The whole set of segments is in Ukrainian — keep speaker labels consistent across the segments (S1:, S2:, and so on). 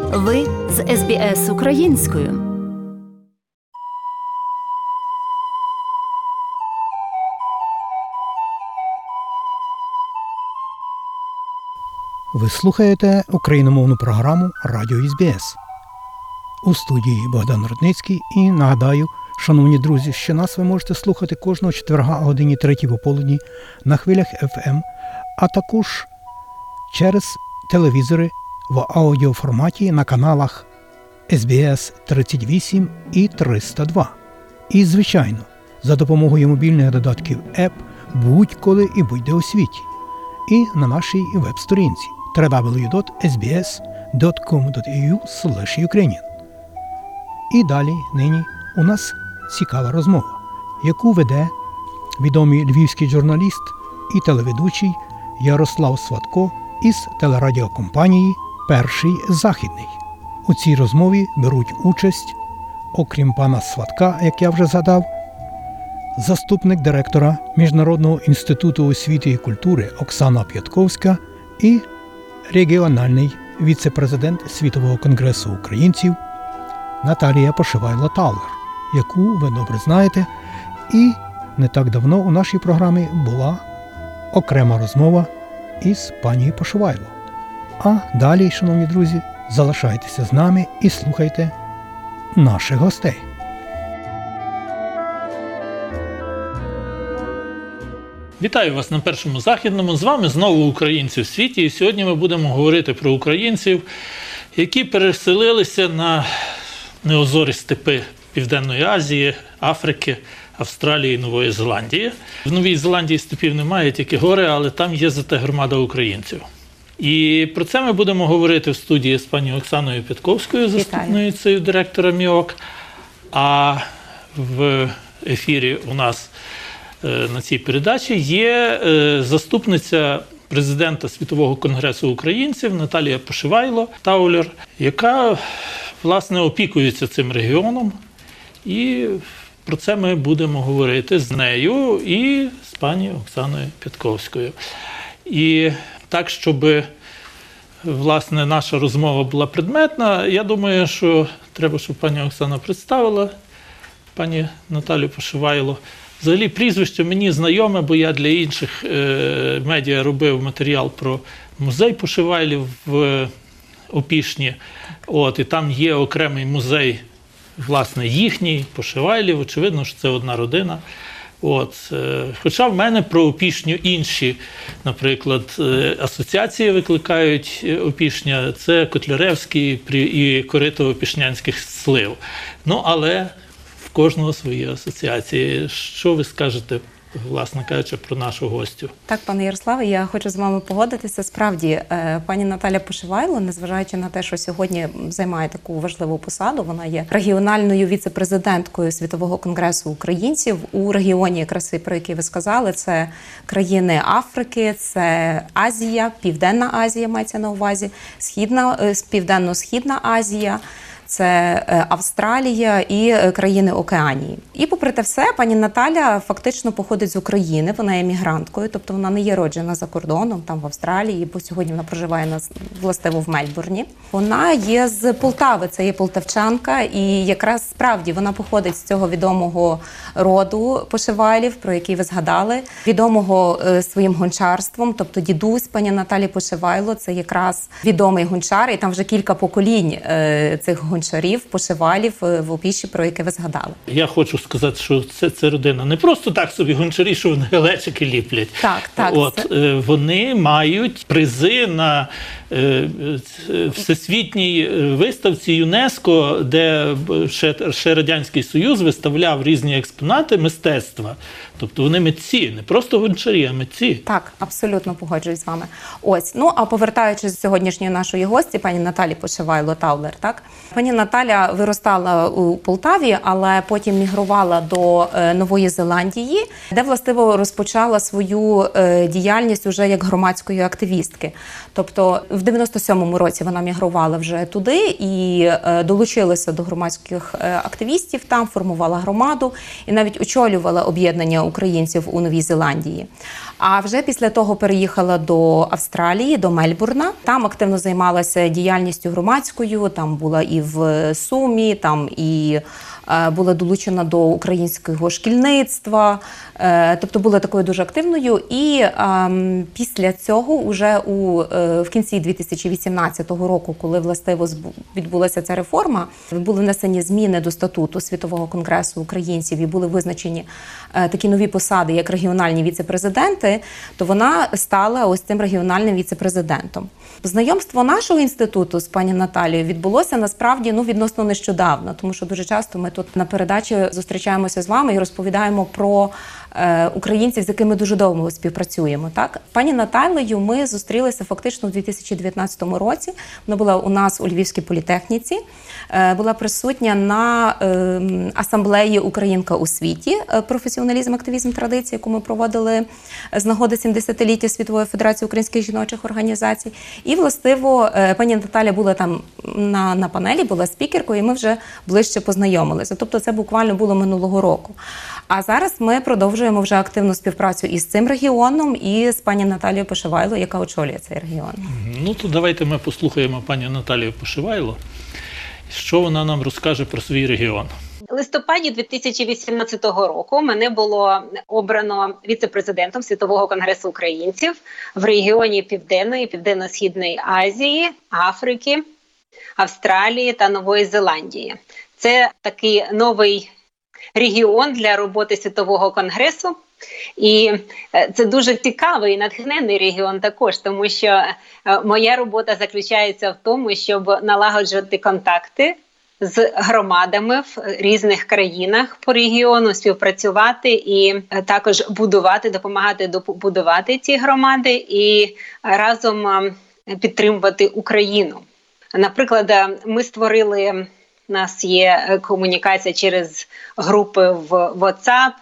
S1: Ви з СБС українською.
S2: Ви слухаєте україномовну програму «Радіо СБС». У студії Богдан Рудницький і нагадаю, шановні друзі, що нас ви можете слухати кожного четверга о годині 3 пополудні на хвилях FM, а також через телевізори в аудіоформаті на каналах SBS 38 і 302. І, звичайно, за допомогою мобільних додатків App будь-коли і будь-де у світі. І на нашій веб-сторінці www.sbs.com.au/Ukrainian. І далі нині у нас цікава розмова, яку веде відомий львівський журналіст і телеведучий Ярослав Сватко із телерадіокомпанії «Перший Західний». У цій розмові беруть участь, окрім пана Сватка, як я вже згадав, заступник директора Міжнародного інституту освіти і культури Оксана П'ятковська і регіональний віце-президент Світового конгресу українців Наталія Пошивайло-Таулер, яку ви добре знаєте, і не так давно у нашій програмі була окрема розмова із пані Пошивайло. А далі, шановні друзі, залишайтеся з нами і слухайте наших гостей.
S3: Вітаю вас на Першому Західному. З вами знову українці в світі. І сьогодні ми будемо говорити про українців, які переселилися на неозорі степи Південної Азії, Африки, Австралії і Нової Зеландії. В Новій Зеландії степів немає, тільки гори, але там є зате громада українців. І про це ми будемо говорити в студії з пані Оксаною П'ятковською, заступницею директора МІОК. А в ефірі у нас на цій передачі є заступниця президента Світового конгресу українців Наталія Пошивайло-Таулер, яка, власне, опікується цим регіоном. І про це ми будемо говорити з нею і з пані Оксаною П'ятковською. І так, щоб, власне, наша розмова була предметна, я думаю, що треба, щоб пані Оксана представила пані Наталію Пошивайло. Взагалі, прізвище мені знайоме, бо я для інших медіа робив матеріал про музей Пошивайлів в Опішні. І там є окремий музей, власне, їхній, Пошивайлів. Очевидно, що це одна родина. Хоча в мене про Опішню інші, наприклад, асоціації викликають Опішня. Це Котляревський і Корито-Опішнянських слив. Але в кожного свої асоціації. Що ви скажете, власне кажучи, про нашу гостю?
S4: Так, пане Ярославе, я хочу з вами погодитися. Справді, пані Наталя Пошивайло, незважаючи на те, що сьогодні займає таку важливу посаду, вона є регіональною віце-президенткою Світового конгресу українців у регіоні, якраз про який ви сказали, це країни Африки, це Азія, Південна Азія мається на увазі, Південно-Східна Азія, це Австралія і країни Океанії. І попри те все, пані Наталя фактично походить з України, вона є мігранткою, тобто вона не є роджена за кордоном, там в Австралії, бо сьогодні вона проживає властиво в Мельбурні. Вона є з Полтави, це є полтавчанка, і якраз справді вона походить з цього відомого роду Пошивайлів, про який ви згадали, відомого своїм гончарством, тобто дідусь пані Наталі Пошивайло, це якраз відомий гончар, і там вже кілька поколінь цих гончарів, Пошивайлів в Опіші, про яке ви згадали.
S3: Я хочу сказати, що це родина не просто так собі гончарі, що вони глечики ліплять.
S4: Так.
S3: Вони мають призи на всесвітній виставці ЮНЕСКО, де ще Радянський Союз виставляв різні експонати мистецтва. Тобто вони митці, не просто гончарі, а митці.
S4: Так, абсолютно погоджуюсь з вами. А повертаючись до сьогоднішньої нашої гості, пані Наталі Пошивайло-Таулер, так? Пані Пані Наталя виростала у Полтаві, але потім мігрувала до Нової Зеландії, де властиво розпочала свою діяльність уже як громадської активістки. Тобто в 97-му році вона мігрувала вже туди і долучилася до громадських активістів, там формувала громаду і навіть очолювала об'єднання українців у Новій Зеландії. А вже після того переїхала до Австралії, до Мельбурна. Там активно займалася діяльністю громадською, там була і в Сумі, там і була долучена до українського шкільництва, тобто була такою дуже активною. І після цього, уже в кінці 2018 року, коли властиво відбулася ця реформа, були внесені зміни до статуту Світового конгресу українців і були визначені такі нові посади, як регіональні віце-президенти, то вона стала ось цим регіональним віце-президентом. Знайомство нашого інституту з пані Наталією відбулося насправді відносно нещодавно, тому що дуже часто ми тут на передачі зустрічаємося з вами і розповідаємо про українців, з якими дуже довго співпрацюємо. Так? Пані Наталією ми зустрілися фактично у 2019 році. Вона була у нас у Львівській політехніці, була присутня на асамблеї «Українка у світі. Професіоналізм, активізм, традиції», яку ми проводили з нагоди 70-ліття Світової Федерації українських жіночих організацій. І, властиво, пані Наталя була там на панелі, була спікеркою, і ми вже ближче познайомилися. Тобто це буквально було минулого року. А зараз ми продовжуємо вже активну співпрацю із цим регіоном, і з пані Наталією Пошивайло, яка очолює цей регіон.
S3: Ну, то давайте ми послухаємо пані Наталію Пошивайло, що вона нам розкаже про свій регіон.
S5: У листопаді 2018 року мене було обрано віце-президентом Світового конгресу українців в регіоні Південної, Південно-Східної Азії, Африки, Австралії та Нової Зеландії. Це такий новий регіон для роботи Світового конгресу. І це дуже цікавий і натхненний регіон також, тому що моя робота заключається в тому, щоб налагоджувати контакти з громадами в різних країнах по регіону, співпрацювати і також допомагати будувати ці громади і разом підтримувати Україну. Наприклад, ми створили, у нас є комунікація через групи в WhatsApp,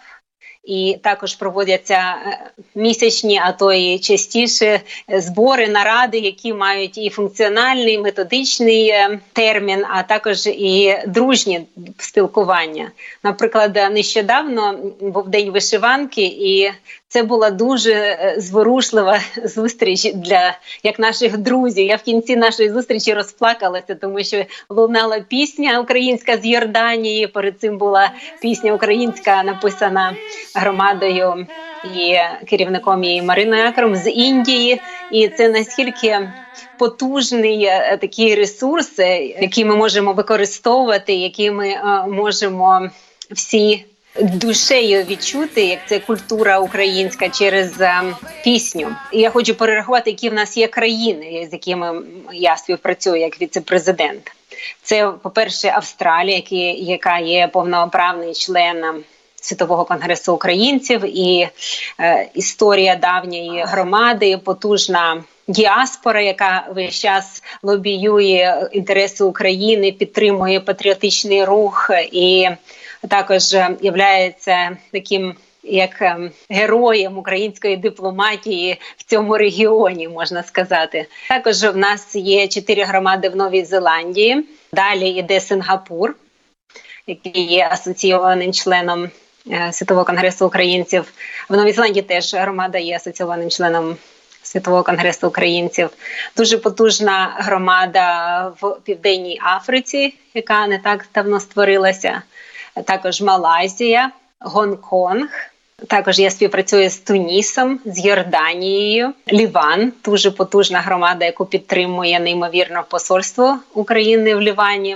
S5: і також проводяться місячні, а то і частіше збори, наради, які мають і функціональний, і методичний термін, а також і дружні спілкування. Наприклад, нещодавно був День вишиванки, і це була дуже зворушлива зустріч як наших друзів. Я в кінці нашої зустрічі розплакалася, тому що лунала пісня українська з Йорданії, перед цим була пісня українська, написана громадою і керівником її Мариною Акером з Індії. І це настільки потужний такий ресурс, який ми можемо використовувати, який ми можемо всі душею відчути, як це культура українська через пісню. І я хочу перерахувати, які в нас є країни, з якими я співпрацюю як віце-президент. Це, по-перше, Австралія, яка є повноправний член Світового конгресу українців, і історія давньої громади, потужна діаспора, яка весь час лобіює інтереси України, підтримує патріотичний рух і також являється таким як героєм української дипломатії в цьому регіоні, можна сказати. Також в нас є 4 громади в Новій Зеландії. Далі йде Сингапур, який є асоційованим членом Світового конгресу українців. В Новій Зеландії теж громада є асоційованим членом Світового конгресу українців. Дуже потужна громада в Південній Африці, яка не так давно створилася. Також Малайзія, Гонконг. Також я співпрацюю з Тунісом, з Йорданією, Ліван, дуже потужна громада, яку підтримує неймовірно посольство України в Лівані,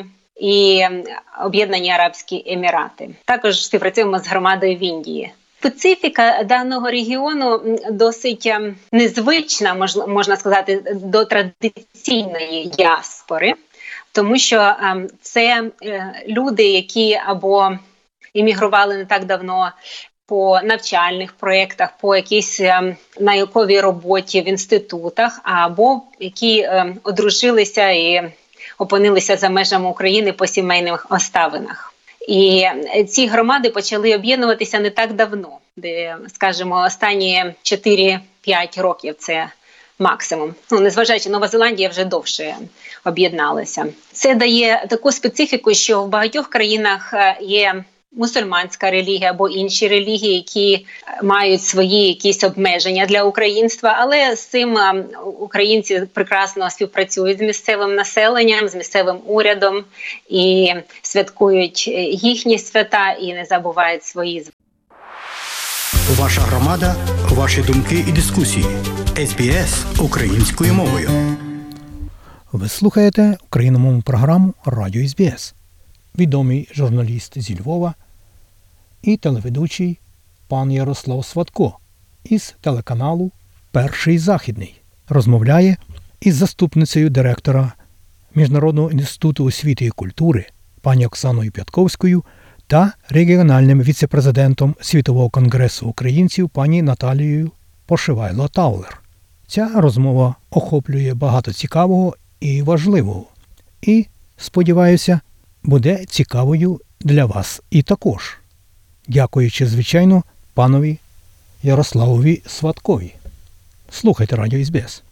S5: і Об'єднані Арабські Емірати. Також співпрацюємо з громадою в Індії. Специфіка даного регіону досить незвична, можна сказати, до традиційної діаспори, тому що це люди, які або іммігрували не так давно по навчальних проєктах, по якійсь науковій роботі в інститутах, або які одружилися і опинилися за межами України по сімейних обставинах. І ці громади почали об'єднуватися не так давно, де, скажімо, останні 4-5 років це максимум. Незважаючи, Нова Зеландія вже довше об'єдналася. Це дає таку специфіку, що в багатьох країнах є мусульманська релігія або інші релігії, які мають свої якісь обмеження для українства, але з цим українці прекрасно співпрацюють з місцевим населенням, з місцевим урядом і святкують їхні свята і не забувають свої.
S6: Ваша громада, ваші думки і дискусії. СБС українською мовою.
S2: Ви слухаєте україномовну програму «Радіо СБС». Відомий журналіст зі Львова і телеведучий пан Ярослав Сватко із телеканалу «Перший Західний» розмовляє із заступницею директора Міжнародного інституту освіти і культури пані Оксаною П'ятковською та регіональним віце-президентом Світового конгресу українців пані Наталією Пошивайло-Таулер. Ця розмова охоплює багато цікавого і важливого. І, сподіваюся, буде цікавою для вас і також. Дякуючи, звичайно, панові Ярославові Сваткові. Слухайте Радіо СБС.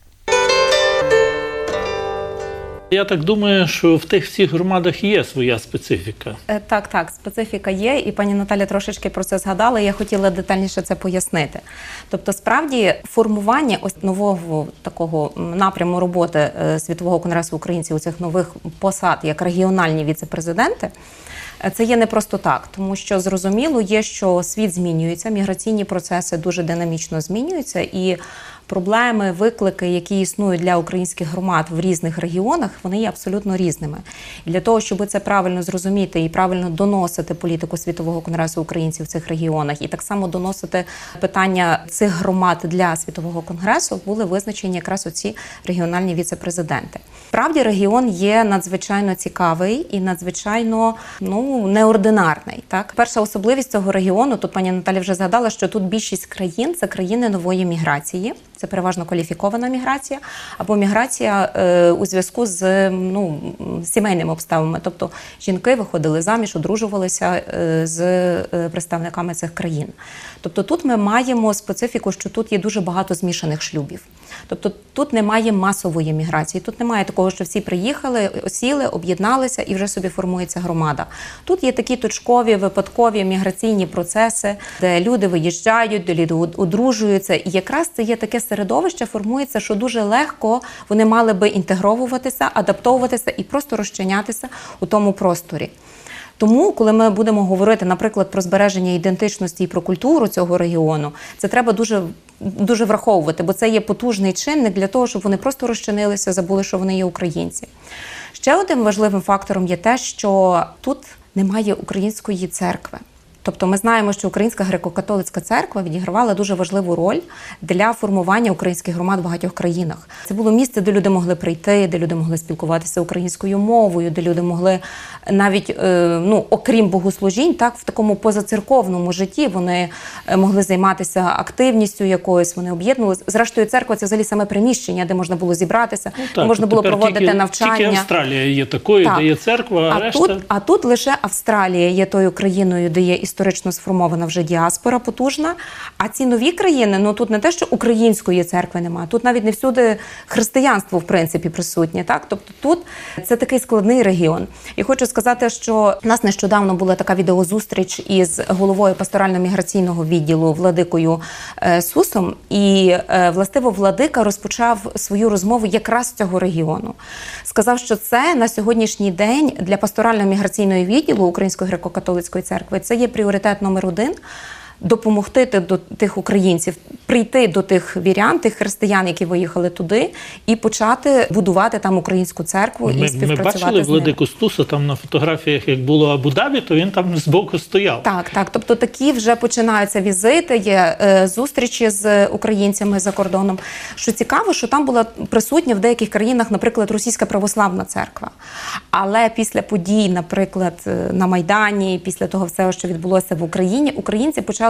S3: Я так думаю, що в тих всіх громадах є своя специфіка.
S4: Так, специфіка є, і пані Наталя трошечки про це згадала, і я хотіла детальніше це пояснити. Тобто, справді, формування ось нового такого напряму роботи Світового конгресу українців у цих нових посад, як регіональні віце-президенти, це є не просто так, тому що зрозуміло є, що світ змінюється, міграційні процеси дуже динамічно змінюються, і проблеми, виклики, які існують для українських громад в різних регіонах, вони є абсолютно різними. І для того, щоб це правильно зрозуміти і правильно доносити політику Світового конгресу українців в цих регіонах, і так само доносити питання цих громад для Світового конгресу, були визначені якраз оці регіональні віце-президенти. Справді, регіон є надзвичайно цікавий і надзвичайно, неординарний. Так? Перша особливість цього регіону, тут пані Наталя вже згадала, що тут більшість країн – це країни нової міграції. Це переважно кваліфікована міграція або міграція у зв'язку з сімейними обставинами. Тобто жінки виходили заміж, одружувалися з представниками цих країн. Тобто тут ми маємо специфіку, що тут є дуже багато змішаних шлюбів. Тобто тут немає масової міграції, тут немає такого, що всі приїхали, осіли, об'єдналися і вже собі формується громада. Тут є такі точкові, випадкові міграційні процеси, де люди виїжджають, де люди одружуються. І якраз це є таке середовище, формується, що дуже легко вони мали би інтегровуватися, адаптовуватися і просто розчинятися у тому просторі. Тому, коли ми будемо говорити, наприклад, про збереження ідентичності і про культуру цього регіону, це треба дуже враховувати, бо це є потужний чинник для того, щоб вони просто розчинилися, забули, що вони є українці. Ще одним важливим фактором є те, що тут немає української церкви. Тобто ми знаємо, що Українська греко-католицька церква відігравала дуже важливу роль для формування українських громад в багатьох країнах. Це було місце, де люди могли прийти, де люди могли спілкуватися українською мовою, де люди могли навіть, окрім богослужінь, так, в такому позацерковному житті вони могли займатися активністю якоюсь, вони об'єднувалися. Зрештою, церква – це взагалі саме приміщення, де можна було зібратися, де можна було проводити навчання.
S3: Тільки Австралія є такою, де є церква, а решта…
S4: А тут лише Австралія є тою країною, де є історично сформована вже діаспора потужна, а ці нові країни, тут не те, що української церкви немає, тут навіть не всюди християнство, в принципі, присутнє. Так? Тобто тут це такий складний регіон. І хочу сказати, що в нас нещодавно була така відеозустріч із головою пасторально-міграційного відділу Владикою Сусом, і, властиво, Владика розпочав свою розмову якраз з цього регіону. Сказав, що це на сьогоднішній день для пасторально-міграційного відділу Української греко-католицької церкви це є пріоритет номер 1 – допомогти до тих українців, прийти до тих вірян, тих християн, які виїхали туди, і почати будувати там українську церкву і співпрацювати з ними.
S3: Ми бачили Владику Стуса там на фотографіях, як було Абу-Дабі, то він там збоку стояв.
S4: Так. Тобто такі вже починаються візити, є зустрічі з українцями за кордоном. Що цікаво, що там була присутня в деяких країнах, наприклад, Російська православна церква. Але після подій, наприклад, на Майдані, після того всього, що відбулося в Україні, українці почали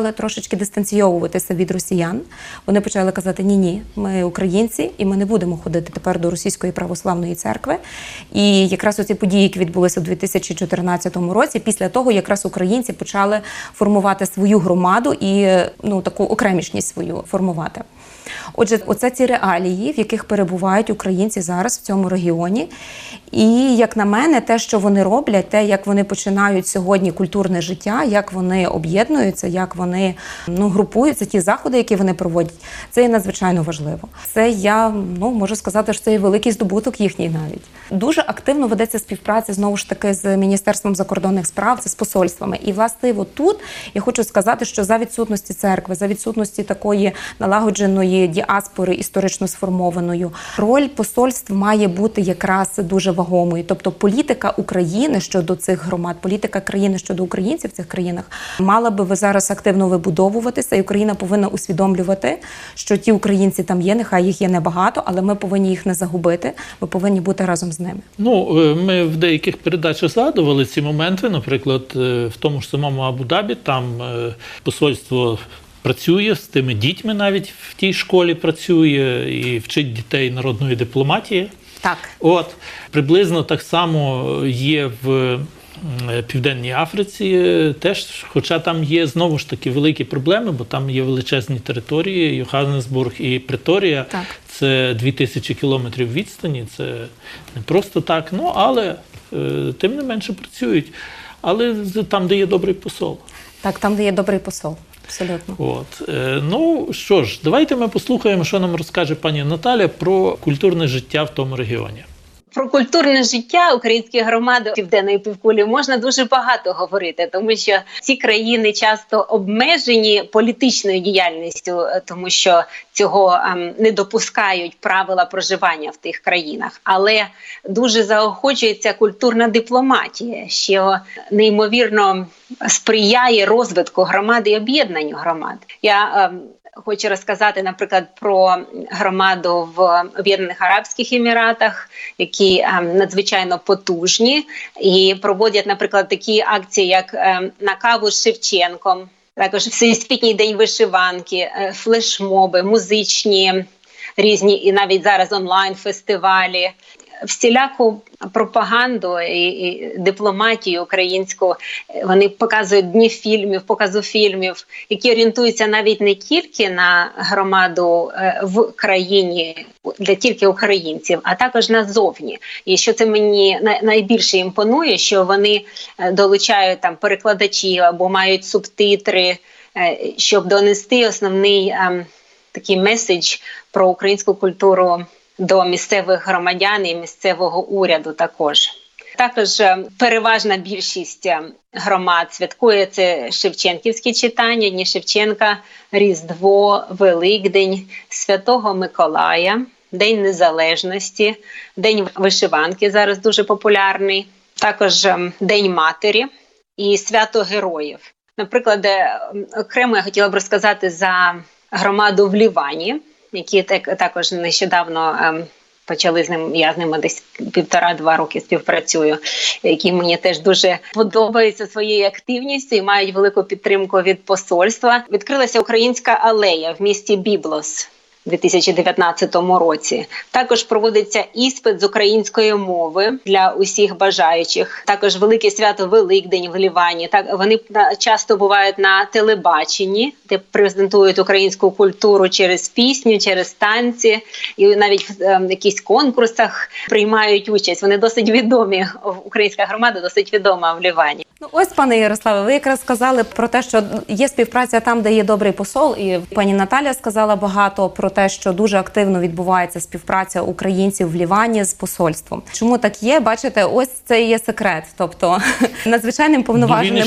S4: почали трошечки дистанційовуватися від росіян. Вони почали казати, ні, ми українці, і ми не будемо ходити тепер до Російської православної церкви. І якраз оці події, які відбулися у 2014 році, після того якраз українці почали формувати свою громаду і таку окремішність свою формувати. Отже, оце ці реалії, в яких перебувають українці зараз в цьому регіоні. І, як на мене, те, що вони роблять, те, як вони починають сьогодні культурне життя, як вони об'єднуються, як вони групуються, ті заходи, які вони проводять, це є надзвичайно важливо. Це я можу сказати, що це є великий здобуток їхній навіть. Дуже активно ведеться співпраця, знову ж таки, з Міністерством закордонних справ, це з посольствами. І, власне, тут я хочу сказати, що за відсутності церкви, за відсутності такої налагодженої діаспори історично сформованою, роль посольств має бути якраз дуже вагомою. Тобто політика України щодо цих громад, політика країни щодо українців в цих країнах мала би зараз активно вибудовуватися, і Україна повинна усвідомлювати, що ті українці там є, нехай їх є небагато, але ми повинні їх не загубити, ми повинні бути разом з ними.
S3: Ми в деяких передачах згадували ці моменти, наприклад, в тому ж самому Абу-Дабі, там посольство працює з тими дітьми, навіть в тій школі працює і вчить дітей народної дипломатії.
S4: Так.
S3: Приблизно так само є в Південній Африці теж, хоча там є знову ж таки великі проблеми, бо там є величезні території, Йоханнесбург і Преторія,
S4: так.
S3: Це 2000 кілометрів відстані, це не просто так, але тим не менше працюють. Але там, де є добрий посол.
S4: Так, там, де є добрий посол. Абсолютно.
S3: Що ж, давайте ми послухаємо, що нам розкаже пані Наталя про культурне життя в тому регіоні.
S5: Про культурне життя українських громад Південної півкулі можна дуже багато говорити, тому що ці країни часто обмежені політичною діяльністю, тому що цього не допускають правила проживання в тих країнах. Але дуже заохочується культурна дипломатія, що неймовірно сприяє розвитку громад і об'єднанню громад. Я хочу розказати, наприклад, про громаду в Об'єднаних Арабських Еміратах, які надзвичайно потужні і проводять, наприклад, такі акції, як «На каву з Шевченком», також Всесвітній день вишиванки, флешмоби, музичні різні і навіть зараз онлайн-фестивалі. Всіляку пропаганду і дипломатію українську вони показують дні фільмів, показу фільмів, які орієнтуються навіть не тільки на громаду в країні для тільки українців, а також назовні. І що це мені найбільше імпонує, що вони долучають там перекладачів або мають субтитри, щоб донести основний такий меседж про українську культуру до місцевих громадян і місцевого уряду також. Також переважна більшість громад святкує це шевченківські читання, Дні Шевченка, Різдво, Великдень, Святого Миколая, День Незалежності, День вишиванки зараз дуже популярний, також День Матері і Свято Героїв. Наприклад, окремо я хотіла б розказати за громаду в Лівані, які також нещодавно почали я з ними десь 1,5-2 роки співпрацюю, які мені теж дуже подобаються своєю активністю і мають велику підтримку від посольства. Відкрилася українська алея в місті Біблос у 2019 році. Також проводиться іспит з української мови для усіх бажаючих. Також велике свято Великдень в Лівані. Так, вони часто бувають на телебаченні, де презентують українську культуру через пісню, через танці. І навіть в якихось конкурсах приймають участь. Вони досить відомі, українська громада досить відома в Лівані.
S4: Ось, пане Ярославе, ви якраз сказали про те, що є співпраця там, де є добрий посол, і пані Наталя сказала багато про те, що дуже активно відбувається співпраця українців в Лівані з посольством. Чому так є? Бачите, ось це і є секрет. Тобто надзвичайним повноваженим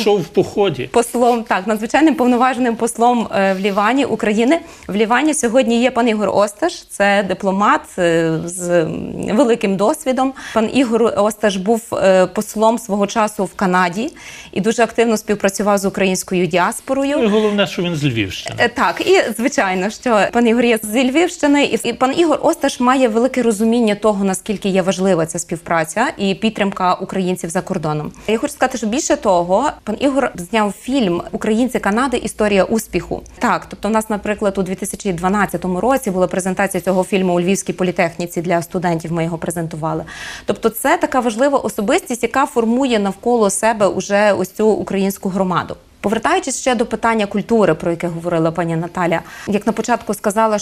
S4: послом, надзвичайним повноваженим послом в Лівані України. В Лівані сьогодні є пан Ігор Осташ, це дипломат з великим досвідом. Пан Ігор Осташ був послом свого часу в Канаді і дуже активно співпрацював з українською діаспорою.
S3: І головне, що він з Львівщини.
S4: Так, і звичайно, що пан Ігор є з зі Львівщини, і пан Ігор Осташ має велике розуміння того, наскільки є важлива ця співпраця і підтримка українців за кордоном. Я хочу сказати, що більше того, пан Ігор зняв фільм «Українці Канади. Історія успіху». Так, тобто у нас, наприклад, у 2012 році була презентація цього фільму у Львівській політехніці для студентів, ми його презентували. Тобто це така важлива особистість, яка формує навколо себе уже ось цю українську громаду. Повертаючись ще до питання культури, про яке говорила пані Наталя, як на початку сказала,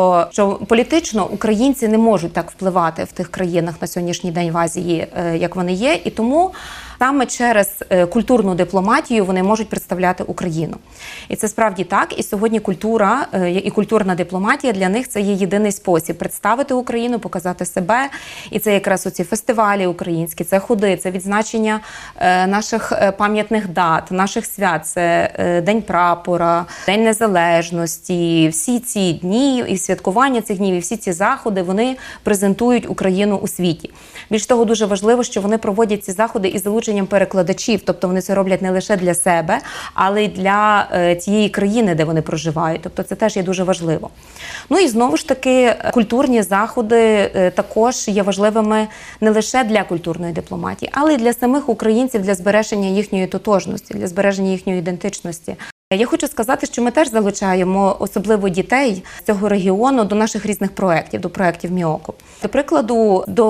S4: що політично українці не можуть так впливати в тих країнах на сьогоднішній день в Азії, як вони є, і тому саме через культурну дипломатію вони можуть представляти Україну. І це справді так. І сьогодні культура і культурна дипломатія для них – це є єдиний спосіб представити Україну, показати себе. І це якраз оці фестивалі українські, це ходи, це відзначення наших пам'ятних дат, наших свят. Це День прапора, День Незалежності. Всі ці дні і святкування цих днів, і всі ці заходи, вони презентують Україну у світі. Більш того, дуже важливо, що вони проводять ці заходи із залученням перекладачів, тобто вони це роблять не лише для себе, але й для тієї країни, де вони проживають. Тобто це теж є дуже важливо. Ну і знову ж таки, культурні заходи також є важливими не лише для культурної дипломатії, але й для самих українців, для збереження їхньої тотожності, для збереження їхньої ідентичності. Я хочу сказати, що ми теж залучаємо особливо дітей з цього регіону до наших різних проєктів, до проєктів МІОКу. До прикладу, до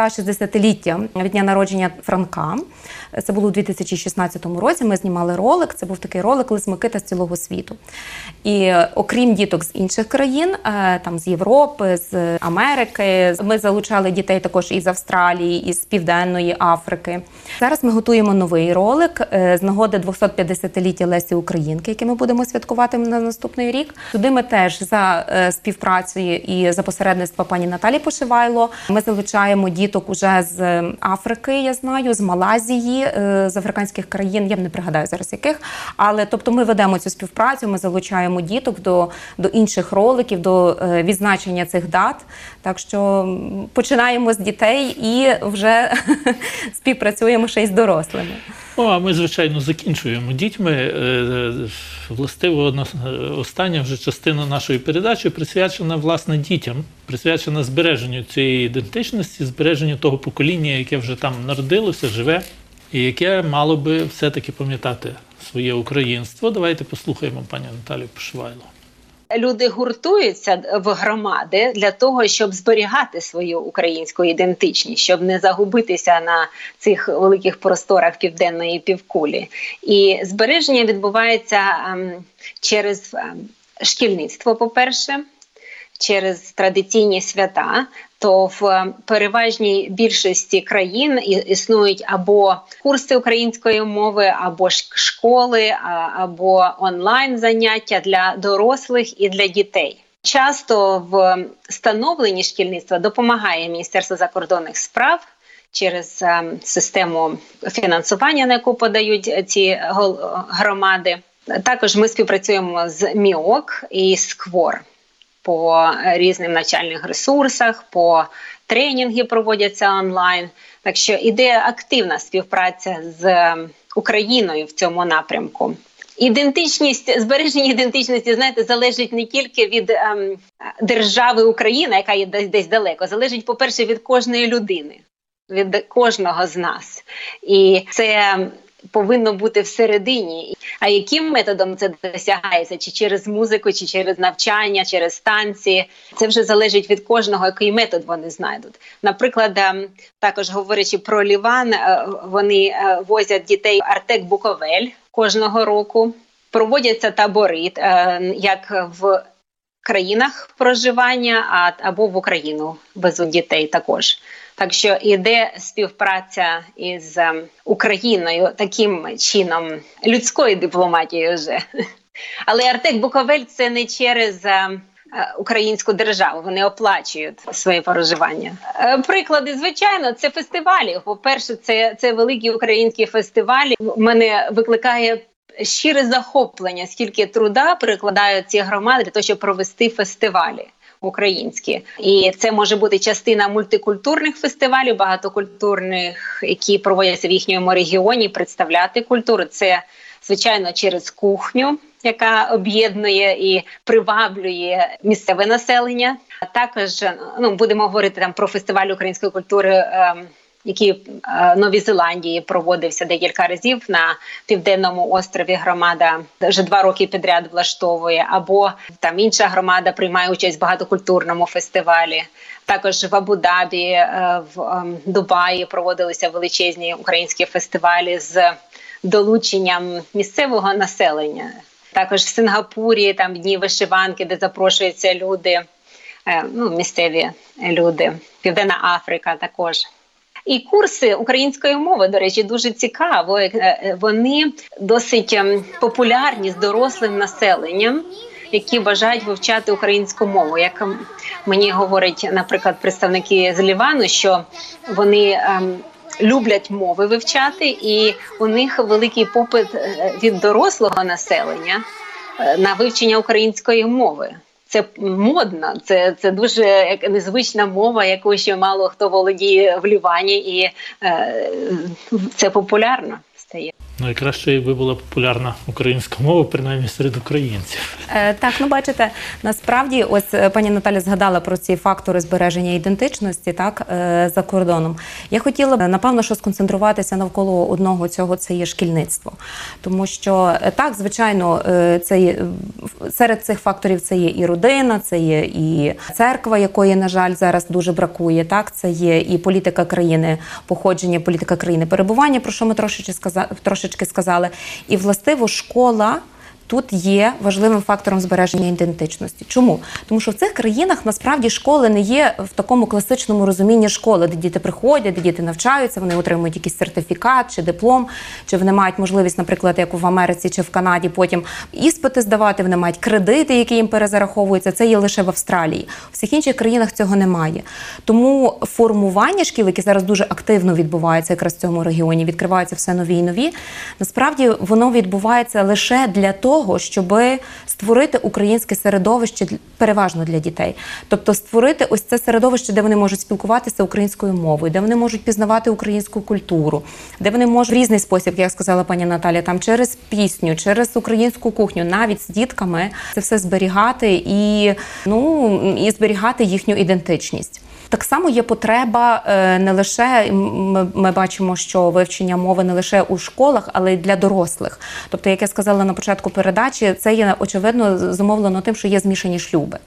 S4: 160-ліття від дня народження Франка, це було у 2016 році, ми знімали ролик, це був такий ролик «Лис Микита з цілого світу». І окрім діток з інших країн, там з Європи, з Америки, ми залучали дітей також із Австралії, із Південної Африки. Зараз ми готуємо новий ролик з нагоди 250-ліття Лесі Українки, який ми будемо святкувати на наступний рік. Туди ми теж за співпрацею і за посередництва пані Наталі Пошивайло ми залучаємо діток уже з Африки, я знаю, з Малайзії, з африканських країн, я не пригадаю зараз яких, але тобто ми ведемо цю співпрацю, ми залучаємо діток до інших роликів, до відзначення цих дат. Так що починаємо з дітей і вже співпрацюємо ще й з дорослими.
S3: А ми, звичайно, закінчуємо дітьми. Властиво, остання вже частина нашої передачі присвячена, власне, дітям, присвячена збереженню цієї ідентичності, збереженню того покоління, яке вже там народилося, живе, і яке мало би все-таки пам'ятати своє українство. Давайте послухаємо пані Наталію Пошивайло.
S5: Люди гуртуються в громади для того, щоб зберігати свою українську ідентичність, щоб не загубитися на цих великих просторах південної півкулі. І збереження відбувається через шкільництво, по-перше, через традиційні свята. То в переважній більшості країн існують або курси української мови, або школи, або онлайн-заняття для дорослих і для дітей. Часто в становленні шкільництва допомагає Міністерство закордонних справ через систему фінансування, на яку подають ці громади. Також ми співпрацюємо з МІОК і з КВОР. По різним навчальних ресурсах, по тренінги проводяться онлайн. Так що іде активна співпраця з Україною в цьому напрямку. Збереження ідентичності, знаєте, залежить не тільки від держави Україна, яка є десь далеко, залежить, по-перше, від кожної людини, від кожного з нас. І це повинно бути всередині. А яким методом це досягається? Чи через музику, чи через навчання, через танці? Це вже залежить від кожного, який метод вони знайдуть. Наприклад, також говорячи про Ліван, вони возять дітей в Артек Буковель кожного року. Проводяться табори, як в країнах проживання, або в Україну везуть дітей також. Так що іде співпраця із Україною таким чином, людською дипломатією вже. Але Артек Буковель – це не через українську державу, вони оплачують своє проживання. Приклади, звичайно, це фестивалі. По-перше, це великі українські фестивалі. Мене викликає щире захоплення, скільки труда прикладають ці громади для того, щоб провести фестивалі українські. І це може бути частина мультикультурних фестивалів, багатокультурних, які проводяться в їхньому регіоні, представляти культуру. Це, звичайно, через кухню, яка об'єднує і приваблює місцеве населення. Також будемо говорити там про фестиваль української культури, який в Новій Зеландії проводився декілька разів на Південному острові. Громада вже 2 роки підряд влаштовує, або там інша громада приймає участь в багатокультурному фестивалі. Також в Абу-Дабі, в Дубаї проводилися величезні українські фестивалі з долученням місцевого населення. Також в Сингапурі там дні вишиванки, де запрошуються люди, місцеві люди. Південна Африка також. І курси української мови, до речі, дуже цікаво. Вони досить популярні з дорослим населенням, які бажають вивчати українську мову. Як мені говорять, наприклад, представники з Лівану, що вони люблять мови вивчати, і у них великий попит від дорослого населення на вивчення української мови. Це модно, це дуже незвична мова, якою ще мало хто володіє в Лівані, і це популярно стає.
S3: Найкраще, якби була популярна українська мова, принаймні серед українців.
S4: Так, бачите, насправді, ось пані Наталя згадала про ці фактори збереження ідентичності, так, за кордоном. Я хотіла б, напевно, що сконцентруватися навколо одного цього, це є шкільництво. Тому що, так, звичайно, це є, серед цих факторів це є і родина, це є і церква, якої, на жаль, зараз дуже бракує, так, це є і політика країни походження, політика країни перебування, про що ми трошечки сказали. І, властиво, школа тут є важливим фактором збереження ідентичності. Чому? Тому що в цих країнах, насправді, школи не є в такому класичному розумінні школи, де діти приходять, де діти навчаються, вони отримують якийсь сертифікат чи диплом, чи вони мають можливість, наприклад, як в Америці чи в Канаді, потім іспити здавати, вони мають кредити, які їм перезараховуються. Це є лише в Австралії. У всіх інших країнах цього немає. Тому формування шкіл, яке зараз дуже активно відбувається якраз в цьому регіоні, відкриваються все нові і нові, насправді воно відбувається лише для того, щоб створити українське середовище переважно для дітей. Тобто створити ось це середовище, де вони можуть спілкуватися українською мовою, де вони можуть пізнавати українську культуру, де вони можуть в різний спосіб, як сказала пані Наталя, там через пісню, через українську кухню, навіть з дітками це все зберігати і зберігати їхню ідентичність. Так само є потреба не лише, ми бачимо, що вивчення мови не лише у школах, але й для дорослих. Тобто, як я сказала на початку передачі, це є, очевидно, зумовлено тим, що є змішані шлюби.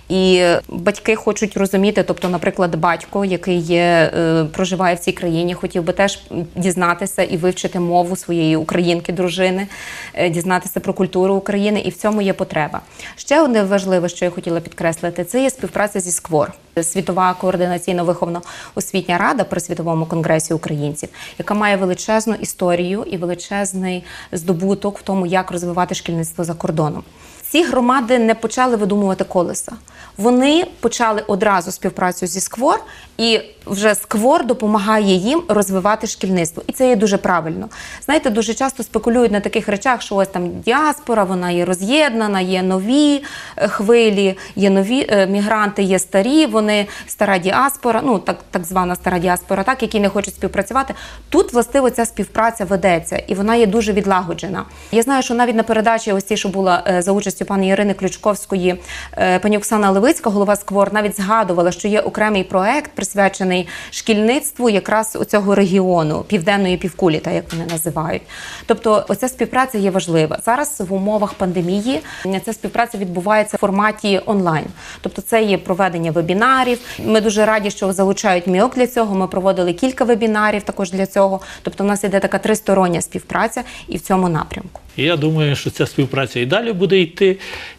S4: І батьки хочуть розуміти, тобто, наприклад, батько, який проживає в цій країні, хотів би теж дізнатися і вивчити мову своєї українки, дружини, дізнатися про культуру України, і в цьому є потреба. Ще одне важливе, що я хотіла підкреслити, це є співпраця зі СКВОР. Світова координаційно-виховно-освітня рада при Світовому конгресі українців, яка має величезну історію і величезний здобуток в тому, як розвивати шкільництво за кордоном. Ці громади не почали видумувати колеса. Вони почали одразу співпрацю зі СКВОР, і вже СКВОР допомагає їм розвивати шкільництво. І це є дуже правильно. Знаєте, дуже часто спекулюють на таких речах, що ось там діаспора, вона є роз'єднана, є нові хвилі, є нові мігранти, є старі, вони стара діаспора, так звана стара діаспора, так, які не хочуть співпрацювати. Тут, властиво, ця співпраця ведеться, і вона є дуже відлагоджена. Я знаю, що навіть на передачі ось цій, що була за участю пані Ірини Ключковської, пані Оксана Левицька, голова СКВОР, навіть згадувала, що є окремий проект, присвячений шкільництву якраз у цього регіону, південної півкулі, так як вони називають. Тобто оця співпраця є важлива. Зараз в умовах пандемії ця співпраця відбувається в форматі онлайн. Тобто це є проведення вебінарів. Ми дуже раді, що залучають МІОК для цього. Ми проводили кілька вебінарів також для цього. Тобто у нас іде така тристороння співпраця і в цьому напрямку.
S3: Я думаю, що ця співпраця і далі буде йти,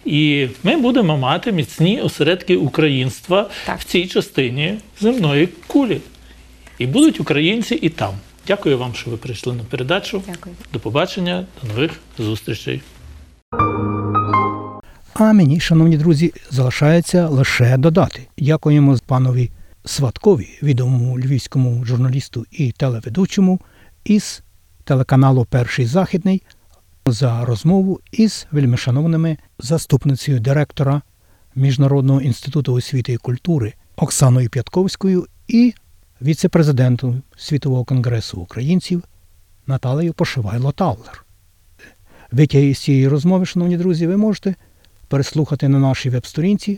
S3: і ми будемо мати міцні осередки українства в цій частині земної кулі. І будуть українці і там. Дякую вам, що ви прийшли на передачу.
S4: Дякую.
S3: До побачення, до нових зустрічей.
S2: А мені, шановні друзі, залишається лише додати. Дякуємо панові Сваткові, відомому львівському журналісту і телеведучому із телеканалу «Перший Західний», за розмову із вельмишановними заступницею директора Міжнародного інституту освіти і культури Оксаною П'ятковською і віце-президентом Світового конгресу українців Наталею Пошивайло-Таулер. Витяги з цієї розмови, шановні друзі, ви можете переслухати на нашій веб-сторінці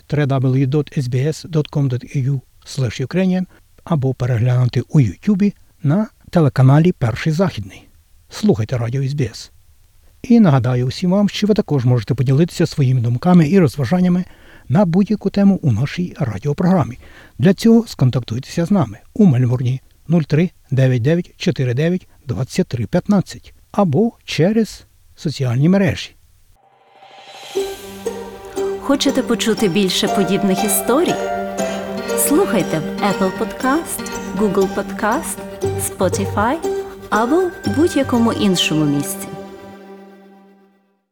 S2: www.sbs.com.au/ukrainian або переглянути у Ютубі на телеканалі Перший Західний. Слухайте радіо СБС. І нагадаю усім вам, що ви також можете поділитися своїми думками і розважаннями на будь-яку тему у нашій радіопрограмі. Для цього сконтактуйтеся з нами у Мельбурні 03 99 49 23 15 або через соціальні мережі.
S1: Хочете почути більше подібних історій? Слухайте в Apple Podcast, Google Podcast, Spotify або будь-якому іншому місці.